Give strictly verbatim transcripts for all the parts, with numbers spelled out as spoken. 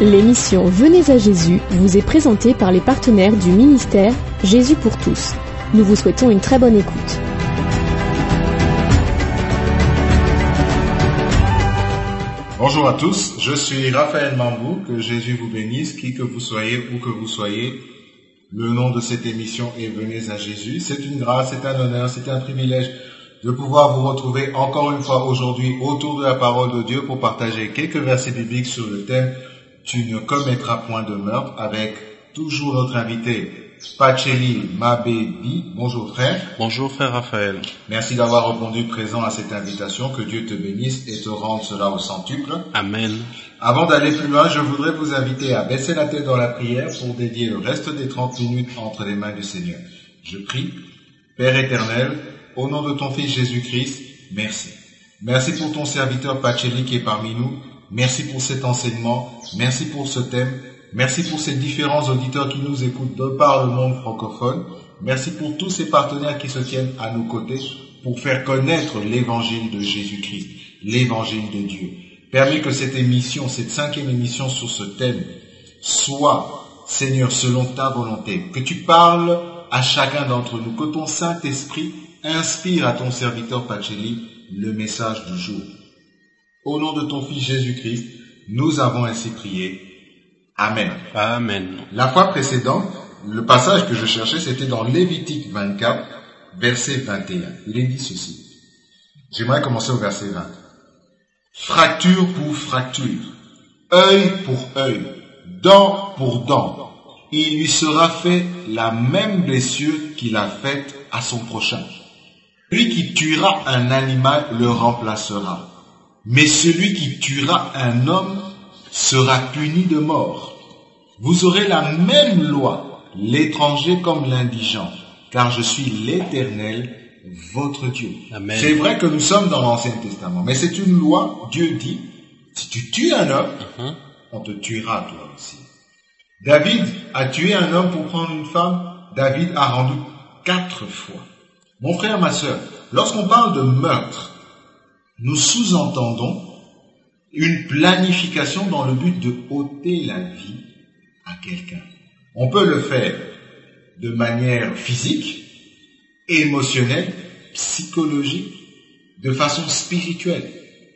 L'émission Venez à Jésus vous est présentée par les partenaires du ministère Jésus pour tous. Nous vous souhaitons une très bonne écoute. Bonjour à tous, je suis Raphaël Mambou, que Jésus vous bénisse, qui que vous soyez, où que vous soyez. Le nom de cette émission est Venez à Jésus. C'est une grâce, c'est un honneur, c'est un privilège de pouvoir vous retrouver encore une fois aujourd'hui autour de la parole de Dieu pour partager quelques versets bibliques sur le thème « Tu ne commettras point de meurtre » avec toujours notre invité Pacheli Mabebi. Bonjour frère. Bonjour frère Raphaël. Merci d'avoir répondu présent à cette invitation. Que Dieu te bénisse et te rende cela au centuple. Amen. Avant d'aller plus loin, je voudrais vous inviter à baisser la tête dans la prière pour dédier le reste des trente minutes entre les mains du Seigneur. Je prie, Père éternel, au nom de ton Fils Jésus-Christ, merci. Merci pour ton serviteur Pacheli qui est parmi nous. Merci pour cet enseignement. Merci pour ce thème. Merci pour ces différents auditeurs qui nous écoutent de par le monde francophone. Merci pour tous ces partenaires qui se tiennent à nos côtés pour faire connaître l'évangile de Jésus-Christ, l'évangile de Dieu. Permets que cette émission, cette cinquième émission sur ce thème, soit, Seigneur, selon ta volonté, que tu parles à chacun d'entre nous, que ton Saint-Esprit inspire à ton serviteur Pacheli le message du jour. Au nom de ton Fils Jésus-Christ, nous avons ainsi prié. Amen. Amen. La fois précédente, le passage que je cherchais, c'était dans Lévitique vingt-quatre, verset vingt et un. Il est dit ceci. J'aimerais commencer au verset vingt. Fracture pour fracture, œil pour œil, dent pour dent, il lui sera fait la même blessure qu'il a faite à son prochain. Celui qui tuera un animal le remplacera, mais celui qui tuera un homme sera puni de mort. Vous aurez la même loi, l'étranger comme l'indigent, car je suis l'Éternel, votre Dieu. Amen. C'est vrai que nous sommes dans l'Ancien Testament, mais c'est une loi. Dieu dit, si tu tues un homme, uh-huh. on te tuera toi aussi. David a tué un homme pour prendre une femme. David a rendu quatre fois. Mon frère, ma sœur, lorsqu'on parle de meurtre, nous sous-entendons une planification dans le but de ôter la vie à quelqu'un. On peut le faire de manière physique, émotionnelle, psychologique, de façon spirituelle.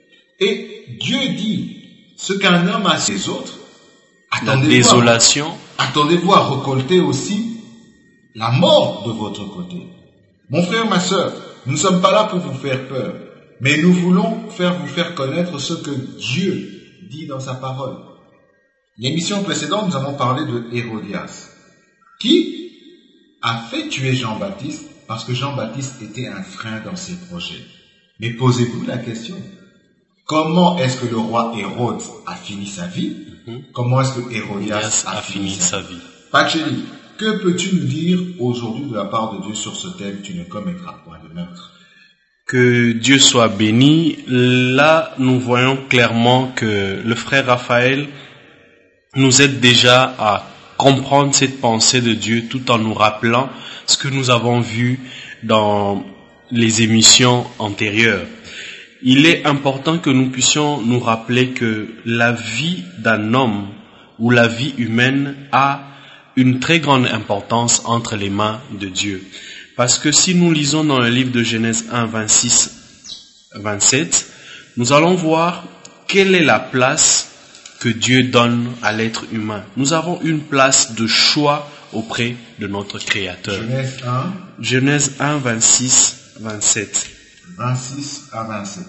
Et Dieu dit, ce qu'un homme a ses autres, attendez-vous, désolation. attendez-vous à récolter aussi la mort de votre côté. Mon frère, ma sœur, nous ne sommes pas là pour vous faire peur, mais nous voulons faire vous faire connaître ce que Dieu dit dans sa parole. L'émission précédente, nous avons parlé de Hérodias, qui a fait tuer Jean-Baptiste parce que Jean-Baptiste était un frein dans ses projets. Mais posez-vous la question, comment est-ce que le roi Hérode a fini sa vie? Mm-hmm. Comment est-ce que Hérodias a, a fini, fini sa vie, vie? Pacheli, que peux-tu nous dire aujourd'hui de la part de Dieu sur ce thème, tu ne commettras point de meurtre? Que Dieu soit béni. Là, nous voyons clairement que le frère Raphaël nous aide déjà à comprendre cette pensée de Dieu tout en nous rappelant ce que nous avons vu dans les émissions antérieures. Il est important que nous puissions nous rappeler que la vie d'un homme ou la vie humaine a une très grande importance entre les mains de Dieu. Parce que si nous lisons dans le livre de Genèse un, vingt-six, vingt-sept, nous allons voir quelle est la place que Dieu donne à l'être humain. Nous avons une place de choix auprès de notre Créateur. Genèse un. Genèse un, vingt-six, vingt-sept. vingt-six à vingt-sept.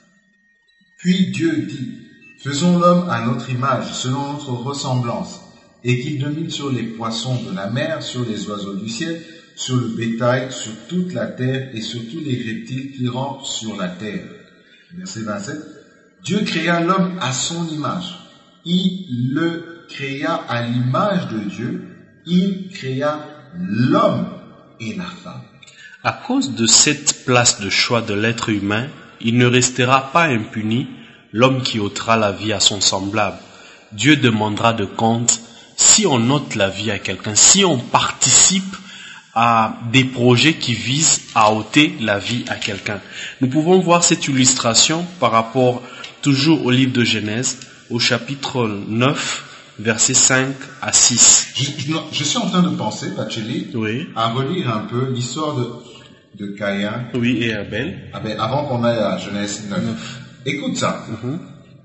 Puis Dieu dit, faisons l'homme à notre image, selon notre ressemblance, et qu'il domine sur les poissons de la mer, sur les oiseaux du ciel, sur le bétail, sur toute la terre et sur tous les reptiles qui rampent sur la terre. Verset vingt-sept. Dieu créa l'homme à son image. Il le créa à l'image de Dieu. Il créa l'homme et la femme. À cause de cette place de choix de l'être humain, il ne restera pas impuni l'homme qui ôtera la vie à son semblable. Dieu demandera de compte si on ôte la vie à quelqu'un, si on participe à des projets qui visent à ôter la vie à quelqu'un. Nous pouvons voir cette illustration par rapport toujours au livre de Genèse, au chapitre neuf, versets cinq à six. Je, je, je suis en train de penser, Bacheli, Oui. à relire un peu l'histoire de, de Caïn. Oui, et Abel. Abel, avant qu'on aille à Genèse neuf. Écoute ça. Mhm.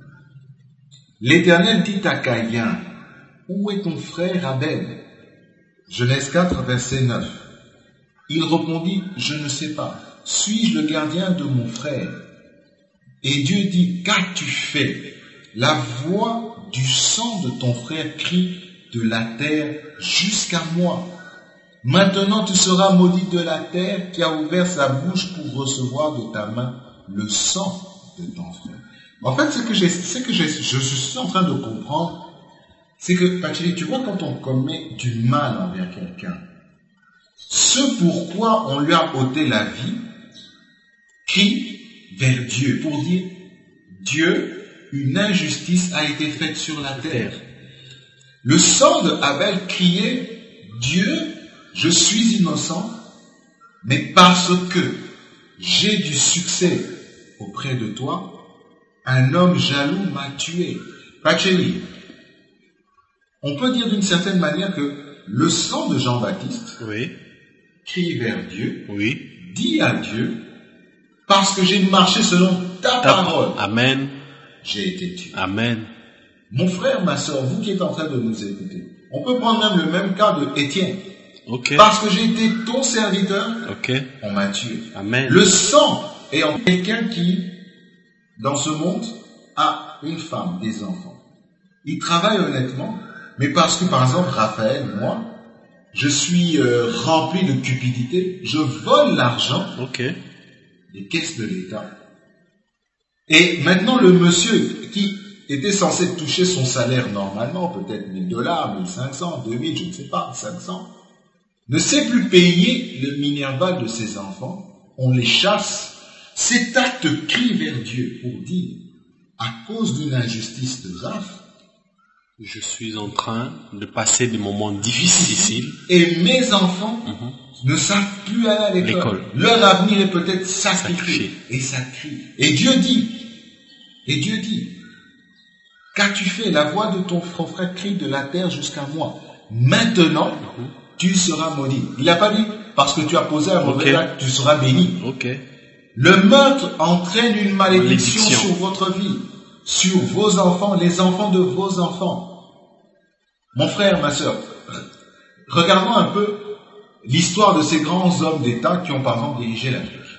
L'Éternel dit à Caïn, où est ton frère Abel? Genèse quatre, verset neuf. Il répondit, je ne sais pas. Suis-je le gardien de mon frère? Et Dieu dit, qu'as-tu fait? La voix du sang de ton frère crie de la terre jusqu'à moi. Maintenant tu seras maudit de la terre qui a ouvert sa bouche pour recevoir de ta main le sang de ton frère. En fait, ce que, j'ai, ce que j'ai, je suis en train de comprendre, c'est que, Patrick, tu vois, quand on commet du mal envers quelqu'un, ce pourquoi on lui a ôté la vie, crie vers Dieu pour dire, Dieu, une injustice a été faite sur la terre. Le sang de Abel criait, Dieu, je suis innocent, mais parce que j'ai du succès auprès de toi, un homme jaloux m'a tué. Pacheli, on peut dire d'une certaine manière que le sang de Jean-Baptiste Oui. crie vers Dieu, Oui. dit à Dieu, parce que j'ai marché selon ta, Ta parole, Amen. j'ai été tué. Amen. Mon frère, ma soeur, vous qui êtes en train de nous écouter, on peut prendre même le même cas de Étienne. Ok. Parce que j'ai été ton serviteur, Ok. on m'a tué. Amen. Le sang est en quelqu'un qui, dans ce monde, a une femme, des enfants. Il travaille honnêtement, mais parce que, par exemple, Raphaël, moi, je suis euh, rempli de cupidité, je vole l'argent Ok. des caisses de l'État. Et maintenant, le monsieur qui était censé toucher son salaire normalement, peut-être mille dollars, mille cinq cents, deux mille, je ne sais pas, cinq cents, ne sait plus payer le minerval de ses enfants, on les chasse. Cet acte crie vers Dieu pour dire, à cause d'une injustice de Raph, Je suis en train de passer des moments difficiles. et mes enfants Mhm. ne savent plus aller à l'école. L'école. Leur avenir est peut-être sacrifié. Sacrifié. Et ça crie. Et Dieu dit, et Dieu dit, qu'as-tu fait? La voix de ton frère crie de la terre jusqu'à moi. Maintenant, Mhm. tu seras maudit. Il n'a pas dit, parce que tu as posé un mauvais Ok. acte, tu seras béni. Ok. Le meurtre entraîne une malédiction, Malédiction. sur votre vie, sur vos enfants, les enfants de vos enfants. Mon frère, ma soeur, regardons un peu l'histoire de ces grands hommes d'État qui ont par exemple dirigé l'Afrique.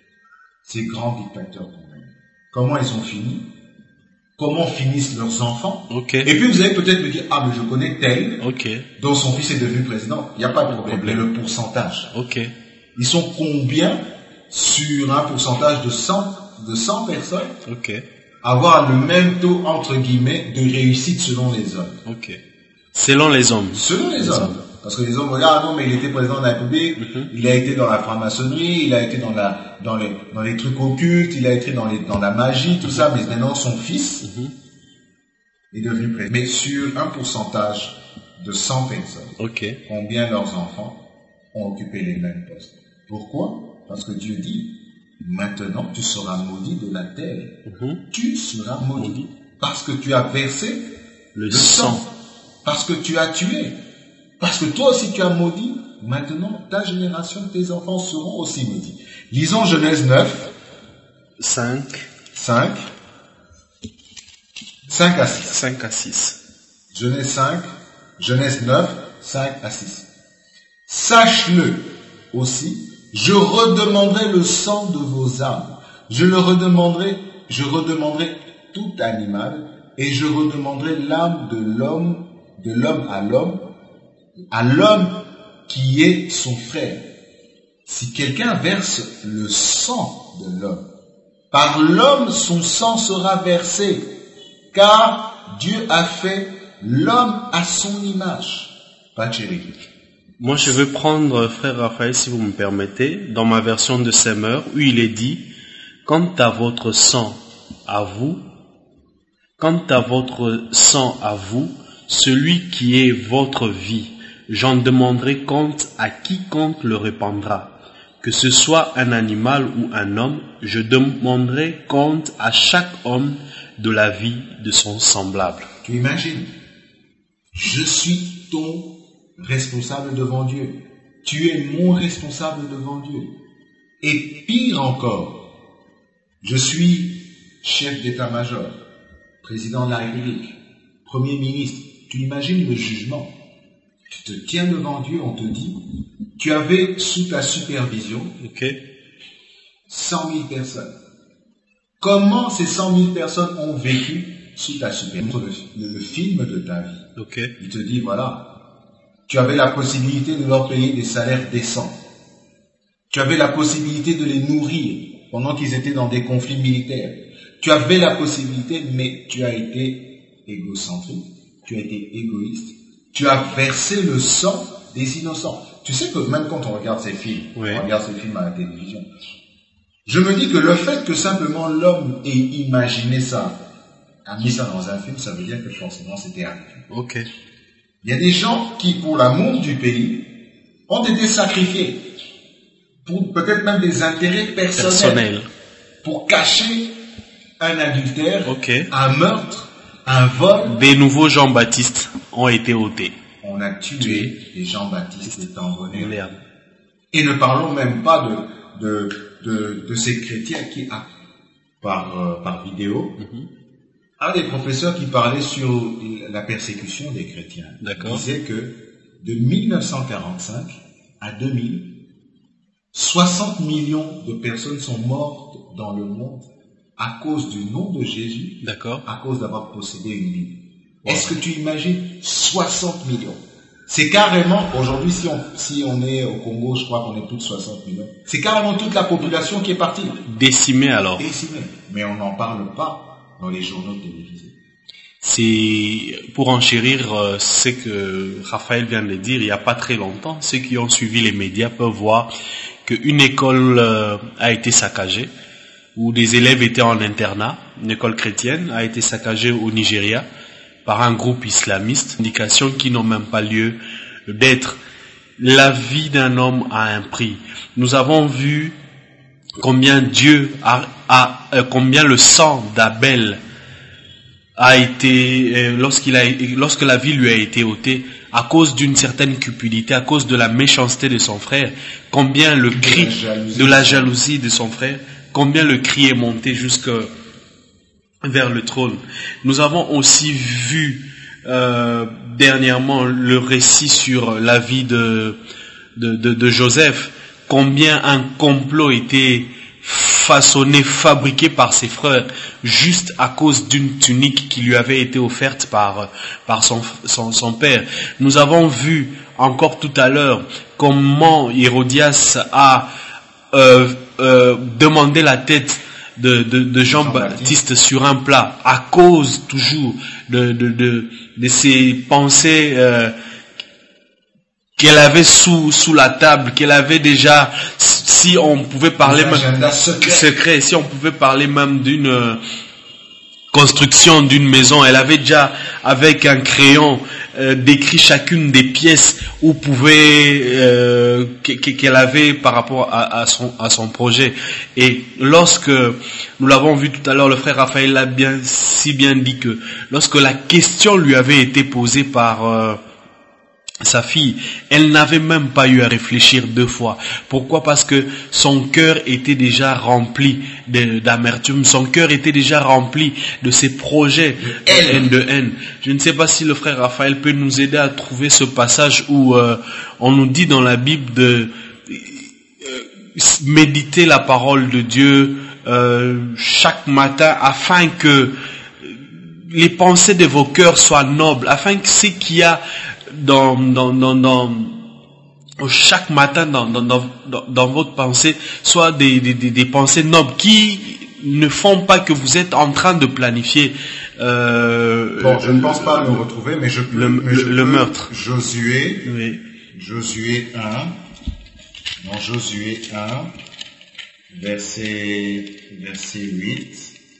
Ces grands dictateurs. Comment ils ont fini? Comment finissent leurs enfants? Ok. Et puis vous allez peut-être me dire, ah mais je connais tel, Ok. dont son fils est devenu président. Il n'y a pas de problème, mais le pourcentage. Ok. Ils sont combien sur un pourcentage de cent, de cent personnes Ok. avoir le même taux, entre guillemets, de réussite selon les hommes? Ok. Selon les hommes. Selon les hommes. Parce que les hommes regardent, non mais il était président de la République, Mhm. il a été dans la franc-maçonnerie, il a été dans la, dans les, dans les trucs occultes, il a été dans les, dans la magie, tout ça, mais maintenant son fils Mhm. est devenu président. Mais sur un pourcentage de cent personnes, Ok. combien leurs enfants ont occupé les mêmes postes? Pourquoi? Parce que Dieu dit, maintenant tu seras maudit de la terre. Mhm. Tu seras maudit. Maudit. Parce que tu as versé Le le sang. sang. Parce que tu as tué. Parce que toi aussi tu as maudit. Maintenant, ta génération, tes enfants seront aussi maudits. Lisons Genèse neuf, cinq. cinq, cinq à six. cinq à six. Genèse cinq, Genèse neuf, cinq à six. Sache-le aussi, je redemanderai le sang de vos âmes. Je le redemanderai, je redemanderai tout animal, et je redemanderai l'âme de l'homme, de l'homme à l'homme, à l'homme qui est son frère. Si quelqu'un verse le sang de l'homme, par l'homme son sang sera versé, car Dieu a fait l'homme à son image. Pas chéri. Moi, je vais prendre, frère Raphaël, si vous me permettez, dans ma version de Semeur, où il est dit, quant à votre sang à vous, quant à votre sang à vous, celui qui est votre vie, j'en demanderai compte à quiconque le répandra. Que ce soit un animal ou un homme, je demanderai compte à chaque homme de la vie de son semblable. Tu imagines? Je suis ton responsable devant Dieu. Tu es mon responsable devant Dieu. Et pire encore, je suis chef d'état-major, président de la République, premier ministre. Tu imagines le jugement. Tu te tiens devant Dieu, on te dit, tu avais sous ta supervision Okay. cent mille personnes. Comment ces cent mille personnes ont vécu sous ta supervision? Le, le film de ta vie. Okay. Il te dit, voilà, tu avais la possibilité de leur payer des salaires décents. Tu avais la possibilité de les nourrir pendant qu'ils étaient dans des conflits militaires. Tu avais la possibilité, mais tu as été égocentrique, tu as été égoïste. Tu as versé le sang des innocents. Tu sais que même quand on regarde ces films, Oui. on regarde ces films à la télévision, je me dis que le fait que simplement l'homme ait imaginé ça, a mis ça dans un film, ça veut dire que forcément c'était arrivé. Ok. Il y a des gens qui, pour l'amour du pays, ont été sacrifiés pour peut-être même des intérêts personnels, Personnel. pour cacher un adultère, Ok. un meurtre, un vol. Des nouveaux Jean-Baptiste ont été ôtés. On a tué les Jean-Baptiste et Tambonnet. Merde. Et ne parlons même pas de, de, de, de ces chrétiens qui, ah, par, euh, par vidéo, Mhm. un des professeurs qui parlait sur la persécution des chrétiens D'accord. disait que de mille neuf cent quarante-cinq à deux mille, soixante millions de personnes sont mortes dans le monde à cause du nom de Jésus, D'accord. à cause d'avoir possédé une Bible. Est-ce que tu imagines soixante millions? C'est carrément, aujourd'hui, si on, si on est au Congo, je crois qu'on est plus de soixante millions. C'est carrément toute la population qui est partie. Décimé alors. Décimée. Mais on n'en parle pas dans les journaux télévisés. C'est pour enchérir euh, ce que Raphaël vient de dire il n'y a pas très longtemps. Ceux qui ont suivi les médias peuvent voir qu'une école euh, a été saccagée, où des élèves étaient en internat, une école chrétienne a été saccagée au Nigeria par un groupe islamiste, indications qui n'ont même pas lieu d'être. La vie d'un homme a un prix. Nous avons vu combien Dieu a, a euh, combien le sang d'Abel a été, euh, lorsqu'il a, lorsque la vie lui a été ôtée, à cause d'une certaine cupidité, à cause de la méchanceté de son frère, combien le cri de la jalousie de son frère, combien le cri est monté jusque vers le trône. Nous avons aussi vu euh, dernièrement le récit sur la vie de, de, de, de Joseph, combien un complot était façonné, fabriqué par ses frères, juste à cause d'une tunique qui lui avait été offerte par, par son, son, son père. Nous avons vu encore tout à l'heure comment Hérodias a euh, euh, demandé la tête de, de, de Jean-Baptiste sur un plat, à cause toujours de, de, de, de ses pensées euh, qu'elle avait sous, sous la table, qu'elle avait déjà, si on pouvait parler même secret. secret, si on pouvait parler même d'une euh, construction d'une maison, elle avait déjà avec un crayon euh, décrit chacune des pièces où pouvait euh, qu'elle avait par rapport à, à son à son projet. Et lorsque nous l'avons vu tout à l'heure, le frère Raphaël l'a bien si bien dit que lorsque la question lui avait été posée par euh, sa fille, elle n'avait même pas eu à réfléchir deux fois. Pourquoi? Parce que son cœur était déjà rempli de, d'amertume, son cœur était déjà rempli de ses projets de haine, de haine. Je ne sais pas si le frère Raphaël peut nous aider à trouver ce passage où euh, on nous dit dans la Bible de euh, méditer la parole de Dieu euh, chaque matin afin que les pensées de vos cœurs soient nobles, afin que ce qu'il y a dans, dans, dans, dans, chaque matin dans, dans, dans, dans votre pensée soit des, des, des pensées nobles qui ne font pas que vous êtes en train de planifier euh, bon, je ne pense pas le retrouver, mais je peux, le, mais je le peux meurtre. Josué, Oui. Josué un, dans Josué un, verset, verset huit.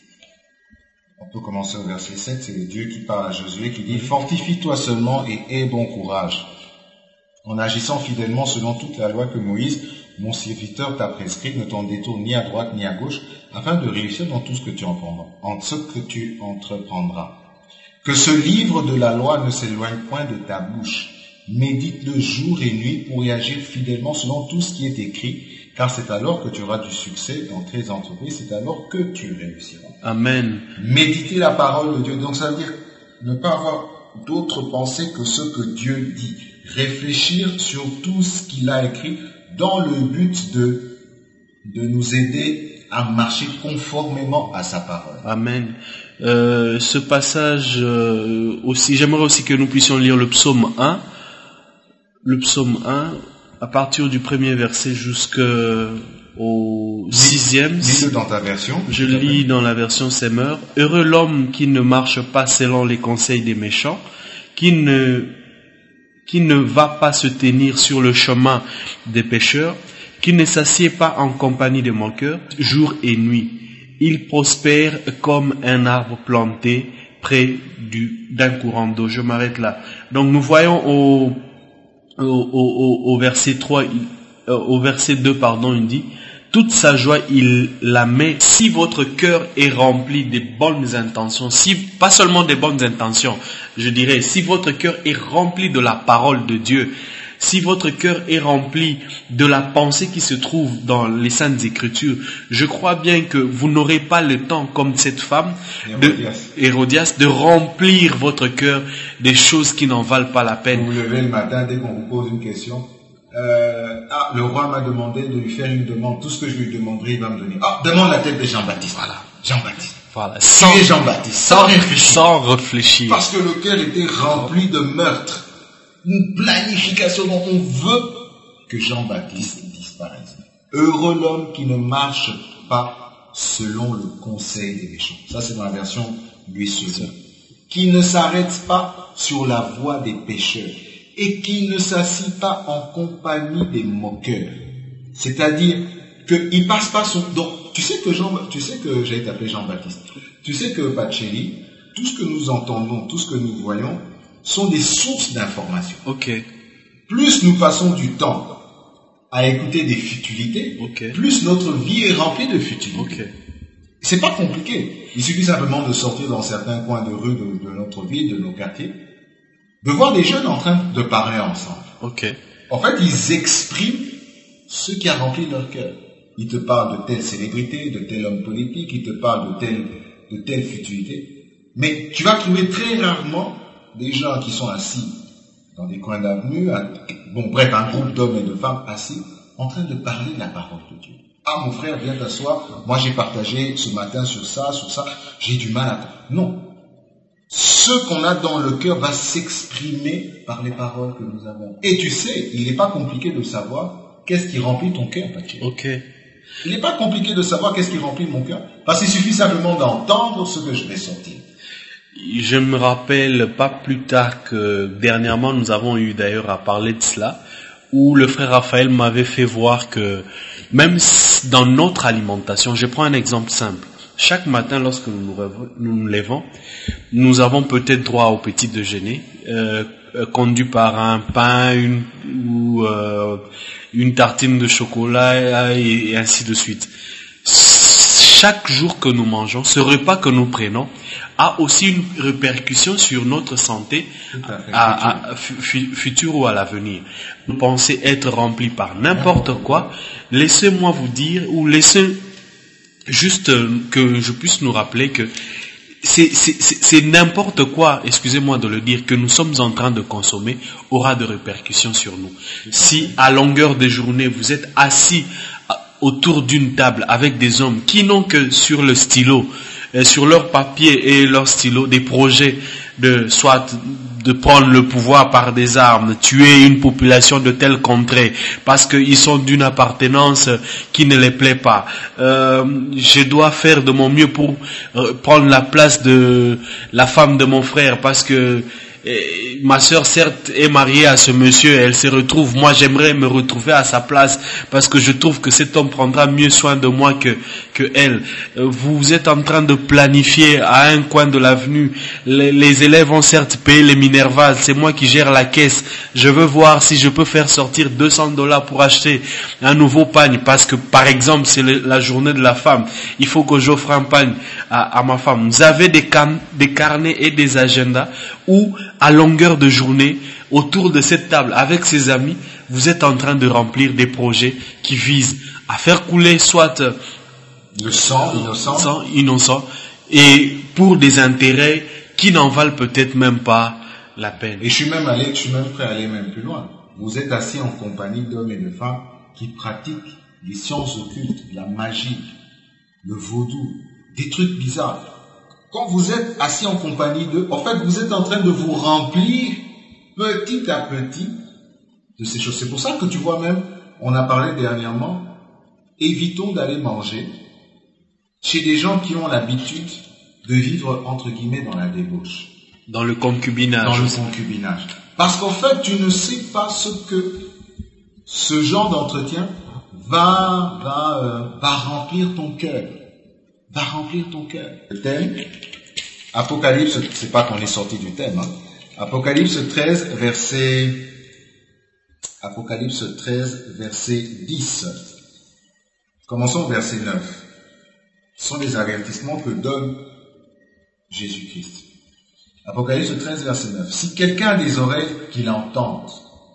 On peut commencer au verset sept, c'est Dieu qui parle à Josué, qui dit « Fortifie-toi seulement et aie bon courage, en agissant fidèlement selon toute la loi que Moïse, mon serviteur, t'a prescrite, ne t'en détourne ni à droite ni à gauche, afin de réussir dans tout ce que tu entreprendras. En ce que tu entreprendras. Que ce livre de la loi ne s'éloigne point de ta bouche. Médite-le jour et nuit pour y agir fidèlement selon tout ce qui est écrit, car c'est alors que tu auras du succès dans tes entreprises, c'est alors que tu réussiras. Amen. Méditer la parole de Dieu, donc ça veut dire ne pas avoir d'autres pensées que ce que Dieu dit. Réfléchir sur tout ce qu'il a écrit dans le but de, de nous aider à marcher conformément à sa parole. Amen. Euh, ce passage euh, aussi, j'aimerais aussi que nous puissions lire le psaume un. Le psaume un, à partir du premier verset jusqu'au sixième. Lis-le dans ta version. Je lis dans la version Semeur. Heureux l'homme qui ne marche pas selon les conseils des méchants, qui ne, qui ne va pas se tenir sur le chemin des pécheurs, qui ne s'assied pas en compagnie des moqueurs, jour et nuit. Il prospère comme un arbre planté près du, d'un courant d'eau. Je m'arrête là. Donc nous voyons au Au, au, au verset trois, au verset deux, pardon, il dit, toute sa joie, il la met si votre cœur est rempli des bonnes intentions, si, pas seulement des bonnes intentions, je dirais, si votre cœur est rempli de la parole de Dieu, si votre cœur est rempli de la pensée qui se trouve dans les Saintes Écritures, je crois bien que vous n'aurez pas le temps, comme cette femme, de, Hérodias, de remplir votre cœur des choses qui n'en valent pas la peine. Vous vous levez le matin, dès qu'on vous pose une question, euh, ah, le roi m'a demandé de lui faire une demande, tout ce que je lui demanderai, il va me donner. Ah, demande la tête de Jean-Baptiste. Voilà, Jean-Baptiste. Voilà, sans, qui est Jean-Baptiste, sans réfléchir. Sans réfléchir. Parce que le cœur était rempli de meurtres. Une planification dont on veut que Jean-Baptiste disparaisse. Heureux l'homme qui ne marche pas selon le conseil des méchants. Ça, c'est dans la version Louis second. Qui ne s'arrête pas sur la voie des pécheurs et qui ne s'assit pas en compagnie des moqueurs. C'est-à-dire qu'il passe pas son... Donc, tu sais que Jean, tu sais que j'ai appelé Jean-Baptiste. Tu sais que Pacelli, tout ce que nous entendons, tout ce que nous voyons, sont des sources d'informations. Ok. Plus nous passons du temps à écouter des futilités, okay. plus notre vie est remplie de futilités. Okay. C'est pas compliqué. Il suffit simplement de sortir dans certains coins de rue de, de notre ville, de nos quartiers, de voir des jeunes en train de parler ensemble. Okay. En fait, ils expriment ce qui a rempli leur cœur. Ils te parlent de telle célébrité, de tel homme politique, ils te parlent de telle, de telle futilité. Mais tu vas trouver très rarement des gens qui sont assis dans des coins d'avenue, bon bref, un groupe d'hommes et de femmes assis, en train de parler de la parole de Dieu. Ah mon frère, viens t'asseoir, moi j'ai partagé ce matin sur ça, sur ça, j'ai du mal à... Non. Ce qu'on a dans le cœur va s'exprimer par les paroles que nous avons. Et tu sais, il n'est pas compliqué de savoir qu'est-ce qui remplit ton cœur, Patrick. Ok. Il n'est pas compliqué de savoir qu'est-ce qui remplit mon cœur, parce qu'il suffit simplement d'entendre ce que je vais sortir. Je me rappelle pas plus tard que dernièrement nous avons eu d'ailleurs à parler de cela, où le frère Raphaël m'avait fait voir que même dans notre alimentation, je prends un exemple simple. Chaque matin lorsque nous nous, nous levons, nous avons peut-être droit au petit déjeuner, euh, conduit par un pain, une, ou euh, une tartine de chocolat et, et ainsi de suite. Chaque jour que nous mangeons, ce repas que nous prenons a aussi une répercussion sur notre santé à, à, future ou à l'avenir. Vous pensez être rempli par n'importe quoi, laissez-moi vous dire, ou laissez juste que je puisse nous rappeler que c'est, c'est, c'est, c'est n'importe quoi, excusez-moi de le dire, que nous sommes en train de consommer aura de répercussions sur nous. Si à longueur de journée vous êtes assis autour d'une table avec des hommes qui n'ont que sur le stylo, sur leur papier et leur stylo, des projets de soit de prendre le pouvoir par des armes, tuer une population de telle contrée parce qu'ils sont d'une appartenance qui ne les plaît pas. Euh, je dois faire de mon mieux pour euh, prendre la place de la femme de mon frère parce que et ma sœur certes est mariée à ce monsieur, elle se retrouve, moi j'aimerais me retrouver à sa place parce que je trouve que cet homme prendra mieux soin de moi que que elle. Vous êtes en train de planifier à un coin de l'avenue. Les, les élèves ont certes payé les Minerval, c'est moi qui gère la caisse. Je veux voir si je peux faire sortir deux cents dollars pour acheter un nouveau pagne, parce que par exemple c'est le, la journée de la femme. Il faut que j'offre un pagne à, à ma femme. Vous avez des, can, des carnets et des agendas où à longueur de journée, autour de cette table, avec ses amis, vous êtes en train de remplir des projets qui visent à faire couler soit le sang innocent, sang innocent et pour des intérêts qui n'en valent peut-être même pas la peine. Et je suis même allé, je suis même prêt à aller même plus loin. Vous êtes assis en compagnie d'hommes et de femmes qui pratiquent les sciences occultes, la magie, le vaudou, des trucs bizarres. Quand vous êtes assis en compagnie d'eux, en fait, vous êtes en train de vous remplir petit à petit de ces choses. C'est pour ça que tu vois même, on a parlé dernièrement, évitons d'aller manger chez des gens qui ont l'habitude de vivre, entre guillemets, dans la débauche. Dans le concubinage. Dans le concubinage. Parce qu'en fait, tu ne sais pas ce que ce genre d'entretien va, va, euh, va remplir ton cœur. Va remplir ton cœur. Le thème, Apocalypse, c'est pas qu'on est sorti du thème, hein. Apocalypse treize, verset, Apocalypse treize, verset dix. Commençons au verset neuf. Ce sont les avertissements que donne Jésus-Christ. Apocalypse treize, verset neuf. Si quelqu'un a des oreilles, qu'il entende.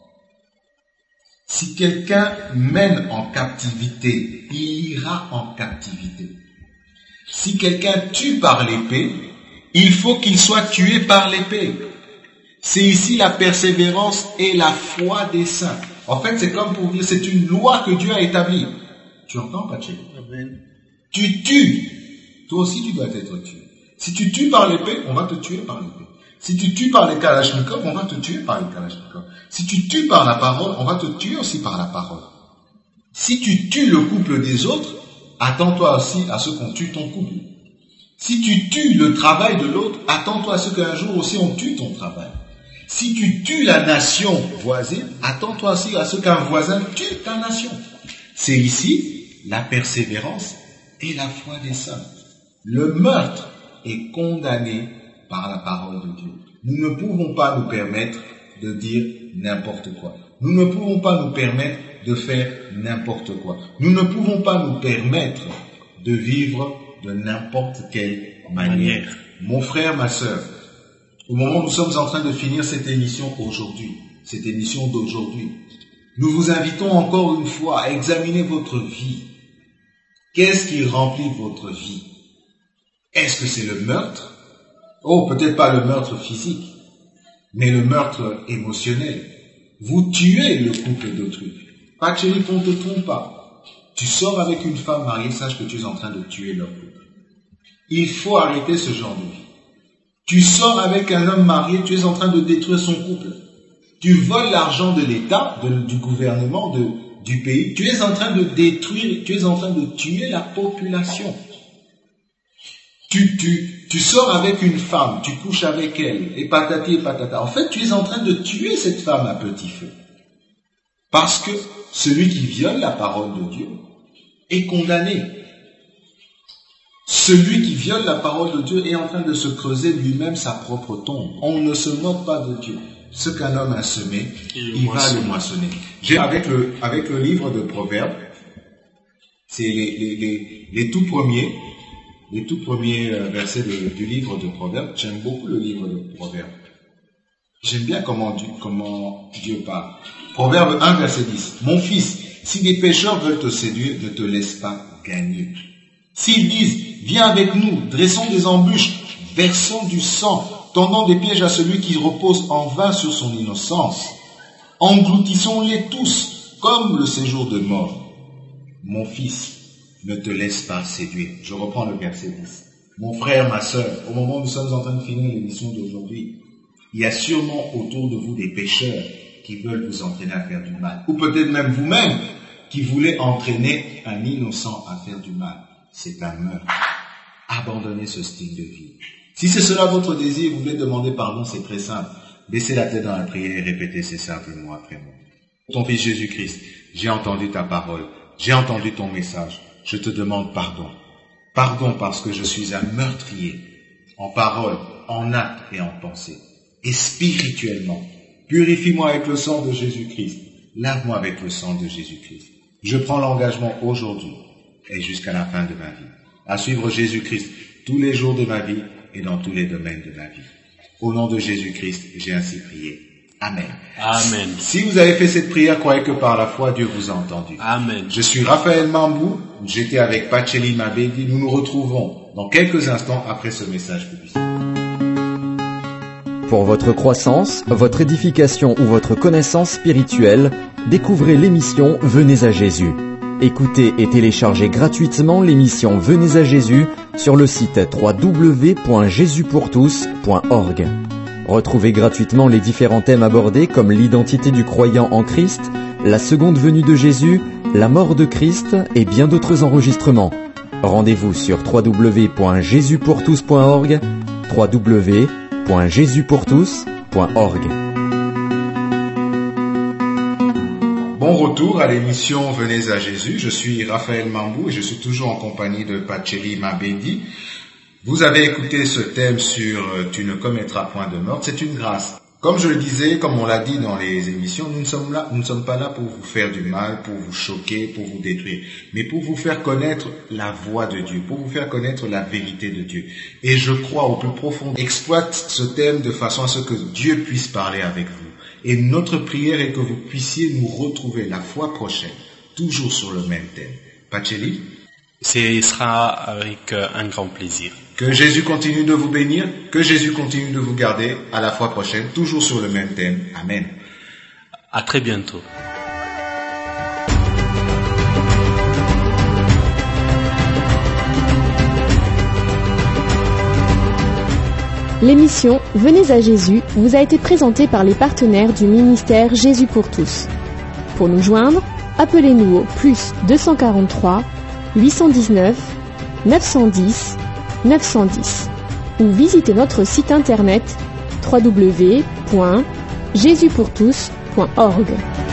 Si quelqu'un mène en captivité, il ira en captivité. Si quelqu'un tue par l'épée, il faut qu'il soit tué par l'épée. C'est ici la persévérance et la foi des saints. En fait, c'est comme pour dire, c'est une loi que Dieu a établie. Tu entends, Paché? Tu tues. Toi aussi, tu dois être tué. Si tu tues par l'épée, on va te tuer par l'épée. Si tu tues par les kalachnikovs, on va te tuer par les kalachnikovs. Si tu tues par la parole, on va te tuer aussi par la parole. Si tu tues le couple des autres, attends-toi aussi à ce qu'on tue ton couple. Si tu tues le travail de l'autre, attends-toi à ce qu'un jour aussi on tue ton travail. Si tu tues la nation voisine, attends-toi aussi à ce qu'un voisin tue ta nation. C'est ici la persévérance et la foi des saints. Le meurtre est condamné par la parole de Dieu. Nous ne pouvons pas nous permettre de dire n'importe quoi. Nous ne pouvons pas nous permettre de faire n'importe quoi. Nous ne pouvons pas nous permettre de vivre de n'importe quelle manière. Mon frère, ma sœur, au moment où nous sommes en train de finir cette émission aujourd'hui, cette émission d'aujourd'hui, nous vous invitons encore une fois à examiner votre vie. Qu'est-ce qui remplit votre vie? Est-ce que c'est le meurtre? Oh, peut-être pas le meurtre physique, mais le meurtre émotionnel. Vous tuez le couple d'autrui. Pas que chérie, qu'on ne te trompe pas. Tu sors avec une femme mariée, sache que tu es en train de tuer leur couple. Il faut arrêter ce genre de vie. Tu sors avec un homme marié, tu es en train de détruire son couple. Tu voles l'argent de l'État, de, du gouvernement, de, du pays. Tu es en train de détruire, tu es en train de tuer la population. Tu, tu, tu sors avec une femme, tu couches avec elle, et patati et patata. En fait, tu es en train de tuer cette femme à petit feu. Parce que celui qui viole la parole de Dieu est condamné. Celui qui viole la parole de Dieu est en train de se creuser lui-même sa propre tombe. On ne se moque pas de Dieu. Ce qu'un homme a semé, il, il va le moissonner. J'ai avec le, avec le livre de Proverbes, c'est les, les, les, les tout premiers, les tout premiers versets de, du livre de Proverbes. J'aime beaucoup le livre de Proverbes. J'aime bien comment Dieu, comment Dieu parle. Proverbe un, verset dix. Mon fils, si des pécheurs veulent te séduire, ne te laisse pas gagner. S'ils disent, viens avec nous, dressons des embûches, versons du sang, tendant des pièges à celui qui repose en vain sur son innocence, engloutissons-les tous, comme le séjour de mort. Mon fils, ne te laisse pas séduire. Je reprends le verset dix. Mon frère, ma sœur, au moment où nous sommes en train de finir l'émission d'aujourd'hui, il y a sûrement autour de vous des pécheurs qui veulent vous entraîner à faire du mal. Ou peut-être même vous-même qui voulez entraîner un innocent à faire du mal. C'est un meurtre. Abandonnez ce style de vie. Si c'est cela votre désir, vous voulez demander pardon, c'est très simple. Baissez la tête dans la prière et répétez ces simples mots après moi. Ton Fils Jésus-Christ, j'ai entendu ta parole, j'ai entendu ton message. Je te demande pardon. Pardon parce que je suis un meurtrier, en parole, en acte et en pensée, et spirituellement. Purifie-moi avec le sang de Jésus-Christ. Lave-moi avec le sang de Jésus-Christ. Je prends l'engagement aujourd'hui et jusqu'à la fin de ma vie, à suivre Jésus-Christ tous les jours de ma vie et dans tous les domaines de ma vie. Au nom de Jésus-Christ, j'ai ainsi prié. Amen. Amen. Si vous avez fait cette prière, croyez que par la foi, Dieu vous a entendu. Amen. Je suis Raphaël Mambou, j'étais avec Pacheli Mabedi. Nous nous retrouvons dans quelques instants après ce message publicitaire. Pour votre croissance, votre édification ou votre connaissance spirituelle, découvrez l'émission Venez à Jésus. Écoutez et téléchargez gratuitement l'émission Venez à Jésus sur le site w w w point jésus pour tous point org. Retrouvez gratuitement les différents thèmes abordés comme l'identité du croyant en Christ, la seconde venue de Jésus, la mort de Christ et bien d'autres enregistrements. Rendez-vous sur w w w point jésus pour tous point org, w w w point jésus pour tous point org. Bon retour à l'émission Venez à Jésus. Je suis Raphaël Mambou et je suis toujours en compagnie de Pacheli Mabedi. Vous avez écouté ce thème sur « Tu ne commettras point de meurtre ». C'est une grâce. Comme je le disais, comme on l'a dit dans les émissions, nous ne sommes là, nous ne sommes pas là pour vous faire du mal, pour vous choquer, pour vous détruire, mais pour vous faire connaître la voix de Dieu, pour vous faire connaître la vérité de Dieu. Et je crois au plus profond, exploite ce thème de façon à ce que Dieu puisse parler avec vous. Et notre prière est que vous puissiez nous retrouver la fois prochaine, toujours sur le même thème. Pacheli? Ce sera avec un grand plaisir. Que Jésus continue de vous bénir, que Jésus continue de vous garder. À la fois prochaine, toujours sur le même thème. Amen. À très bientôt. L'émission Venez à Jésus vous a été présentée par les partenaires du ministère Jésus pour tous. Pour nous joindre, appelez-nous au plus deux cent quarante-trois, huit cent dix-neuf, neuf cent dix, neuf cent dix ou visitez notre site internet w w w point jésus pour tous point org.